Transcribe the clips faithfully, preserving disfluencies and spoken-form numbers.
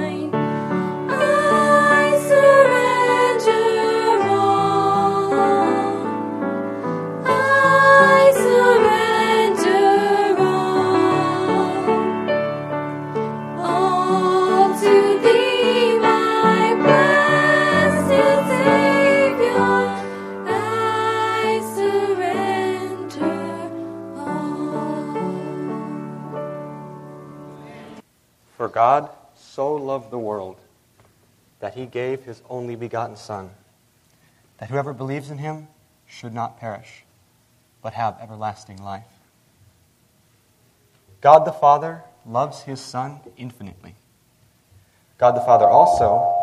mine. I surrender all. I surrender all. All to Thee, my blessed Savior. I surrender all. For God so loved the world that he gave his only begotten Son, that whoever believes in him should not perish, but have everlasting life. God the Father loves his Son infinitely. God the Father also,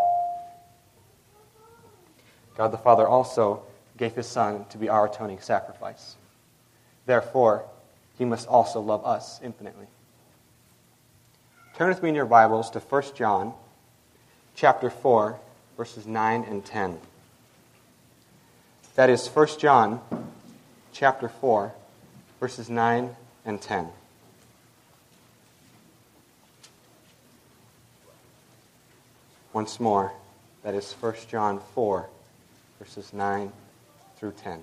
God the Father also gave his Son to be our atoning sacrifice. Therefore, he must also love us infinitely. Turn with me in your Bibles to First John chapter four, verses nine and ten. That is First John chapter four, verses nine and ten. Once more, that is First John four, verses nine through ten.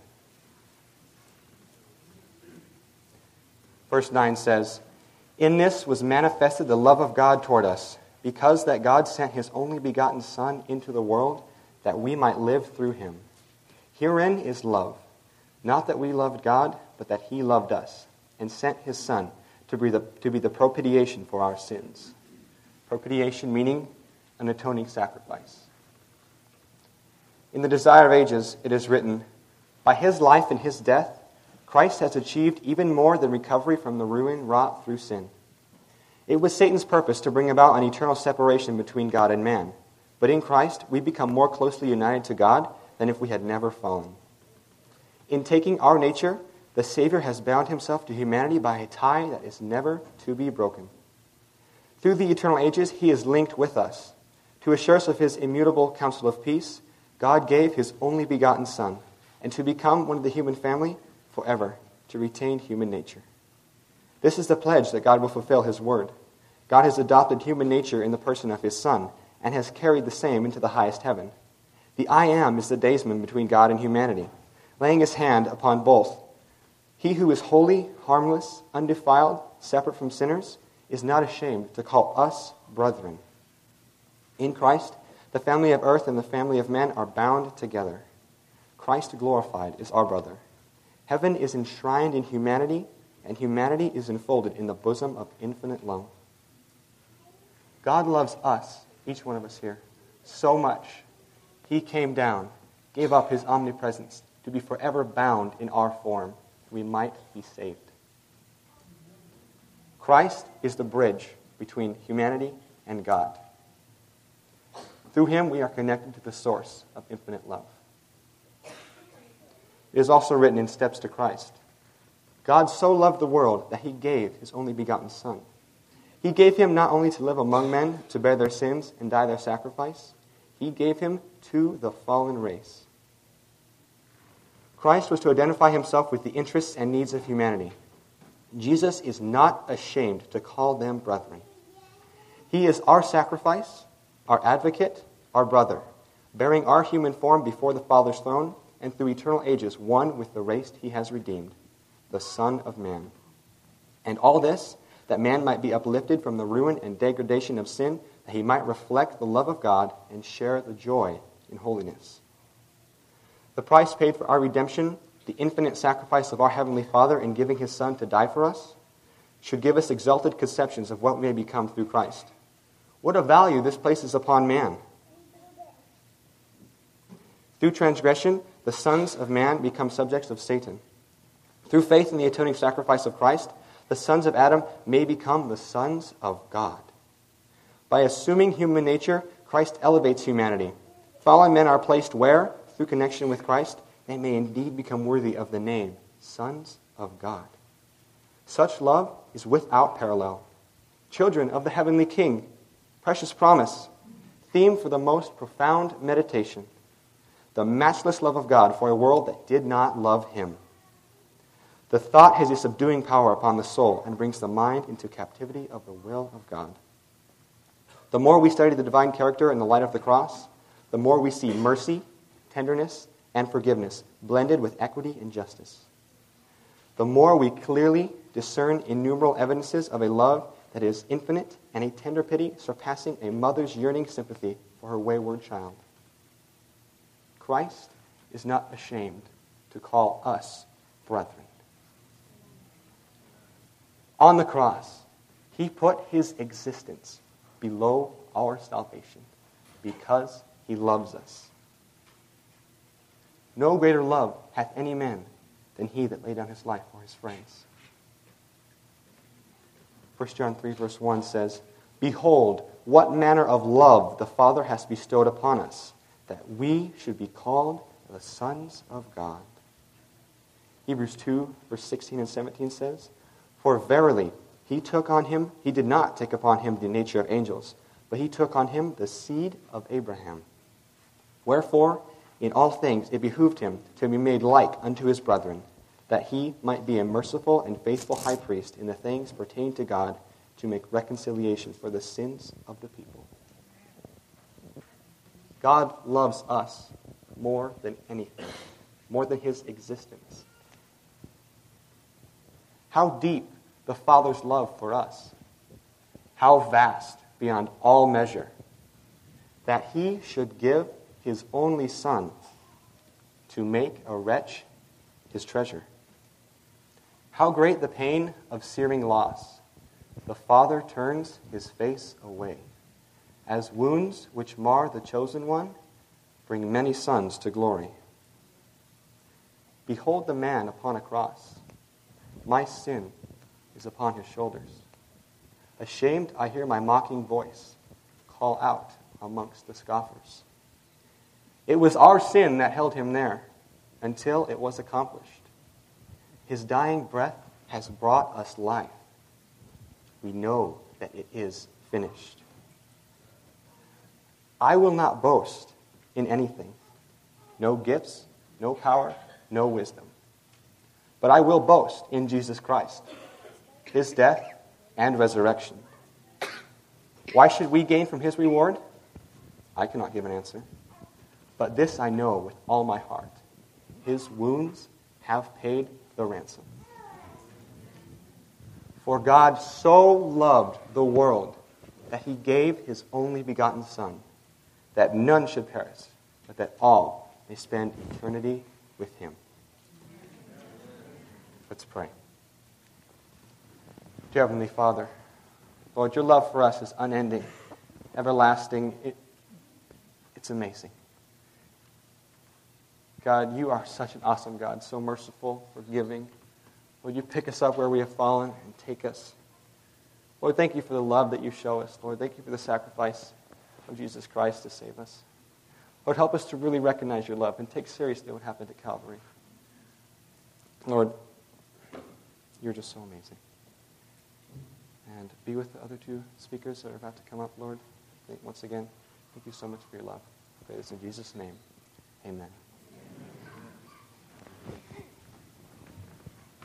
Verse nine says, "In this was manifested the love of God toward us, because that God sent his only begotten Son into the world, that we might live through him. Herein is love, not that we loved God, but that he loved us, and sent his Son to be the, to be the propitiation for our sins." Propitiation meaning an atoning sacrifice. In the Desire of Ages, it is written, "By his life and his death, Christ has achieved even more than recovery from the ruin wrought through sin. It was Satan's purpose to bring about an eternal separation between God and man, but in Christ we become more closely united to God than if we had never fallen. In taking our nature, the Savior has bound himself to humanity by a tie that is never to be broken. Through the eternal ages, he is linked with us. To assure us of his immutable counsel of peace, God gave his only begotten Son, and to become one of the human family forever, to retain human nature. This is the pledge that God will fulfill his word. God has adopted human nature in the person of his Son, and has carried the same into the highest heaven. The I Am is the daysman between God and humanity, laying his hand upon both. He who is holy, harmless, undefiled, separate from sinners, is not ashamed to call us brethren. In Christ, the family of earth and the family of men are bound together. Christ glorified is our brother. Heaven is enshrined in humanity, and humanity is enfolded in the bosom of infinite love. God loves us, each one of us here, so much. He came down, gave up his omnipresence to be forever bound in our form, that we might be saved. Christ is the bridge between humanity and God. Through him, we are connected to the source of infinite love. It is also written in Steps to Christ, God so loved the world that he gave his only begotten Son. He gave him not only to live among men, to bear their sins and die their sacrifice, he gave him to the fallen race. Christ was to identify himself with the interests and needs of humanity. Jesus is not ashamed to call them brethren. He is our sacrifice, our advocate, our brother, bearing our human form before the Father's throne, and through eternal ages one with the race he has redeemed, the Son of Man. And all this, that man might be uplifted from the ruin and degradation of sin, that he might reflect the love of God and share the joy in holiness. The price paid for our redemption, the infinite sacrifice of our Heavenly Father in giving his Son to die for us, should give us exalted conceptions of what we may become through Christ. What a value this places upon man. Through transgression, the sons of man become subjects of Satan. Through faith in the atoning sacrifice of Christ, the sons of Adam may become the sons of God. By assuming human nature, Christ elevates humanity. Fallen men are placed where, through connection with Christ, they may indeed become worthy of the name, sons of God. Such love is without parallel. Children of the heavenly King, precious promise, theme for the most profound meditation, the matchless love of God for a world that did not love him. The thought has a subduing power upon the soul and brings the mind into captivity of the will of God. The more we study the divine character in the light of the cross, the more we see mercy, tenderness, and forgiveness blended with equity and justice. The more we clearly discern innumerable evidences of a love that is infinite and a tender pity surpassing a mother's yearning sympathy for her wayward child. Christ is not ashamed to call us brethren. On the cross, he put his existence below our salvation because he loves us. No greater love hath any man than he that laid down his life for his friends. First John three verse one says, Behold, what manner of love the Father has bestowed upon us, that we should be called the sons of God. Hebrews two verse sixteen and seventeen says, For verily he took on him, he did not take upon him the nature of angels, but he took on him the seed of Abraham. Wherefore, in all things it behooved him to be made like unto his brethren, that he might be a merciful and faithful high priest in the things pertaining to God, to make reconciliation for the sins of the people. God loves us more than anything, more than his existence. How deep the Father's love for us. How vast beyond all measure, that he should give his only Son to make a wretch his treasure. How great the pain of searing loss. The Father turns his face away, as wounds which mar the chosen one bring many sons to glory. Behold the man upon a cross. My sin is upon his shoulders. Ashamed, I hear my mocking voice call out amongst the scoffers. It was our sin that held him there until it was accomplished. His dying breath has brought us life. We know that it is finished. I will not boast in anything. No gifts, no power, no wisdom. But I will boast in Jesus Christ, his death and resurrection. Why should we gain from his reward? I cannot give an answer. But this I know with all my heart. His wounds have paid the ransom. For God so loved the world that he gave his only begotten Son, that none should perish, but that all may spend eternity with him. Let's pray. Dear Heavenly Father, Lord, your love for us is unending, everlasting. It, it's amazing. God, you are such an awesome God, so merciful, forgiving. Lord, you pick us up where we have fallen and take us. Lord, thank you for the love that you show us. Lord, thank you for the sacrifice of Jesus Christ to save us. Lord, help us to really recognize your love and take seriously what happened at Calvary. Lord, you're just so amazing. And be with the other two speakers that are about to come up, Lord. Once again, thank you so much for your love. I pray this in Jesus' name. Amen.